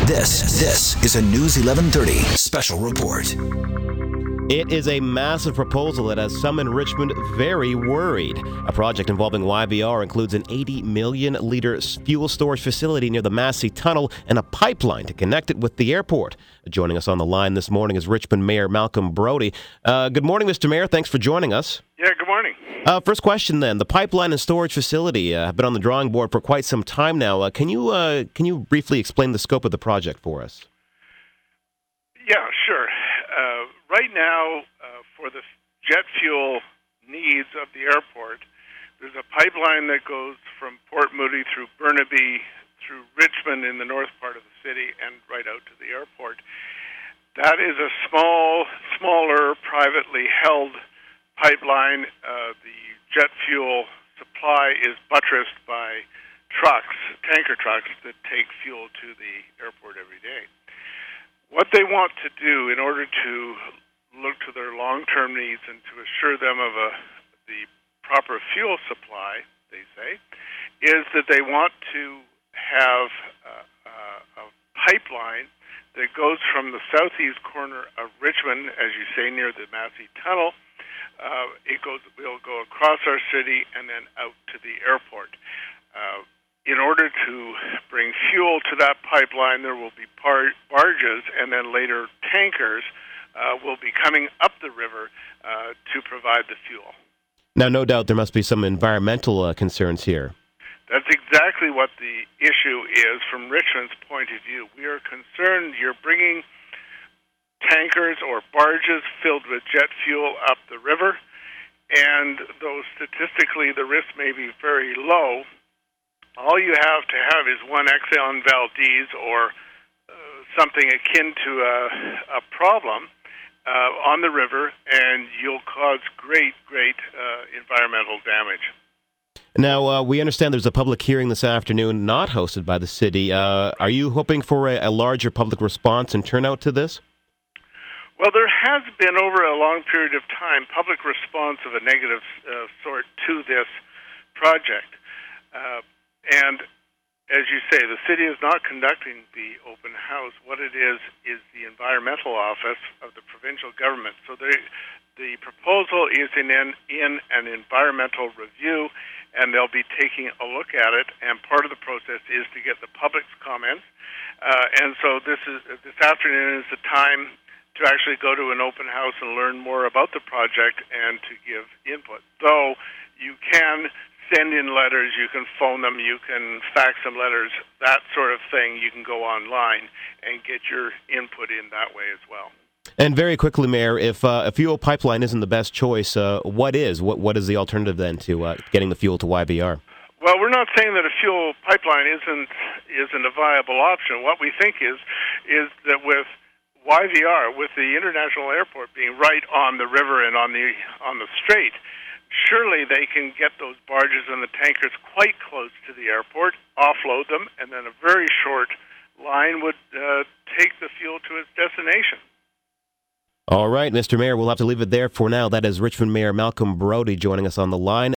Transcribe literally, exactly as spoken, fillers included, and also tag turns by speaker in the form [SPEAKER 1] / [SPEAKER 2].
[SPEAKER 1] This, this is a News eleven thirty special report.
[SPEAKER 2] It is a massive proposal that has some in Richmond very worried. A project involving Y V R includes an eighty million litre fuel storage facility near the Massey Tunnel and a pipeline to connect it with the airport. Joining us on the line this morning is Richmond Mayor Malcolm Brodie. Uh, good morning, Mister Mayor. Thanks for joining us.
[SPEAKER 3] Yeah, good morning.
[SPEAKER 2] Uh, first question then. The pipeline and storage facility uh, have been on the drawing board for quite some time now. Uh, can you uh, can you briefly explain the scope of the project for us?
[SPEAKER 3] Yeah, sure. Uh, right now, uh, for the jet fuel needs of the airport, there's a pipeline that goes from Port Moody through Burnaby, through Richmond in the north part of the city, and right out to the airport. That is a small, smaller, privately held pipeline. Uh, the jet fuel supply is buttressed by trucks, tanker trucks, that take fuel to the airport every day. What they want to do in order to look to their long-term needs and to assure them of a, the proper fuel supply, they say, is that they want to have a, a, a pipeline that goes from the southeast corner of Richmond, as you say, near the Massey Tunnel. Uh, it goes, will go across our city and then out to the airport. Uh, In order to bring fuel to that pipeline, there will be par- barges and then later tankers uh, will be coming up the river uh, to provide the fuel.
[SPEAKER 2] Now, no doubt there must be some environmental uh, concerns here.
[SPEAKER 3] That's exactly what the issue is from Richmond's point of view. We are concerned you're bringing tankers or barges filled with jet fuel up the river, and though statistically the risk may be very low, all you have to have is one Exxon Valdez or uh, something akin to a, a problem uh, on the river, and you'll cause great, great uh, environmental damage.
[SPEAKER 2] Now, uh, we understand there's a public hearing this afternoon not hosted by the city. Uh, are you hoping for a, a larger public response and turnout to this?
[SPEAKER 3] Well, there has been, over a long period of time, public response of a negative uh, sort to this project. Uh, And as you say, the city is not conducting the open house. What it is is the environmental office of the provincial government. So the the proposal is in, in in an environmental review, and they'll be taking a look at it. And part of the process is to get the public's comments. Uh, and so this is this afternoon is the time to actually go to an open house and learn more about the project and to give input. Though you can send in letters, you can phone them, you can fax them letters, that sort of thing. You can go online and get your input in that way as well.
[SPEAKER 2] And very quickly, Mayor, if uh, a fuel pipeline isn't the best choice, uh, what is? What What is the alternative then to uh, getting the fuel to Y V R?
[SPEAKER 3] Well, we're not saying that a fuel pipeline isn't isn't a viable option. What we think is is that with Y V R, with the international airport being right on the river and on the on the strait, surely they can get those barges and the tankers quite close to the airport, offload them, and then a very short line would uh, take the fuel to its destination.
[SPEAKER 2] All right, Mister Mayor, we'll have to leave it there for now. That is Richmond Mayor Malcolm Brodie joining us on the line.